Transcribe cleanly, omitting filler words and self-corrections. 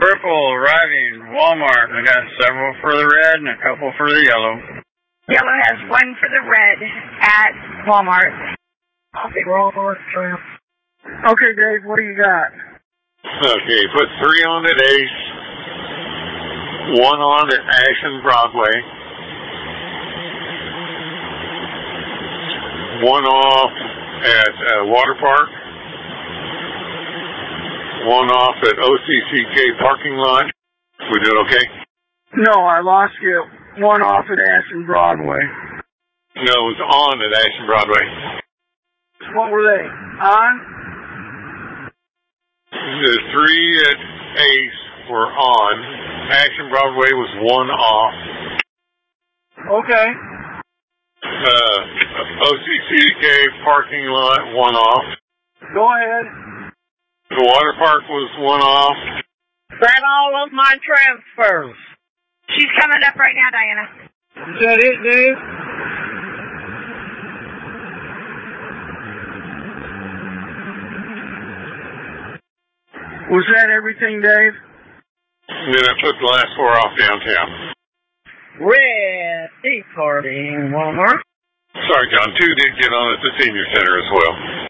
Purple arriving Walmart. I got several for the red and a couple for the yellow. Yellow has one for the red at Walmart. Walmart, Tramp. Okay, Dave, what do you got? Okay, put 3 on at Ace, 1 on at Ashland Broadway, 1 off at Water Park, 1 off at OCCK parking lot. We doing okay? No, I lost you. 1 off at Ashland Broadway. No, it was on at Ashland Broadway. What were they? On? The 3 at Ace were on. Ashland Broadway was 1 off. Okay. OCCK parking lot 1 off. Go ahead. The water park was 1 off. Send all of my transfers. She's coming up right now, Diana. Is that it, Dave? Was that everything, Dave? And then I put the last 4 off downtown. Red tea party in Walmart. Sorry, John. 2 did get on at the senior center as well.